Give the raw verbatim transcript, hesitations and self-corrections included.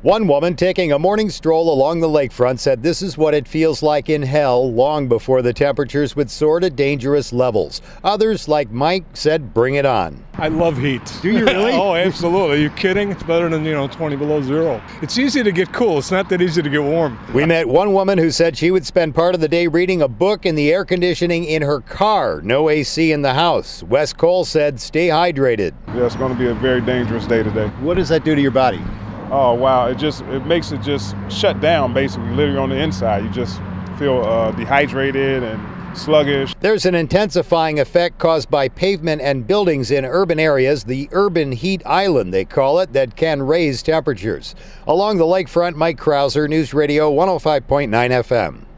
One woman taking a morning stroll along the lakefront said this is what it feels like in hell long before the temperatures would soar to dangerous levels. Others, like Mike, said bring it on. I love heat. Do you really? Oh, absolutely. Are you kidding? It's better than, you know, twenty below zero. It's easy to get cool. It's not that easy to get warm. We met one woman who said she would spend part of the day reading a book in the air conditioning in her car. No A C in the house. Wes Cole said stay hydrated. Yeah, it's going to be a very dangerous day today. What does that do to your body? Oh, wow. It just it makes it just shut down, basically, literally on the inside. You just feel uh, dehydrated and sluggish. There's an intensifying effect caused by pavement and buildings in urban areas, the urban heat island, they call it, that can raise temperatures. Along the lakefront, Mike Krauser, News Radio one oh five point nine F M.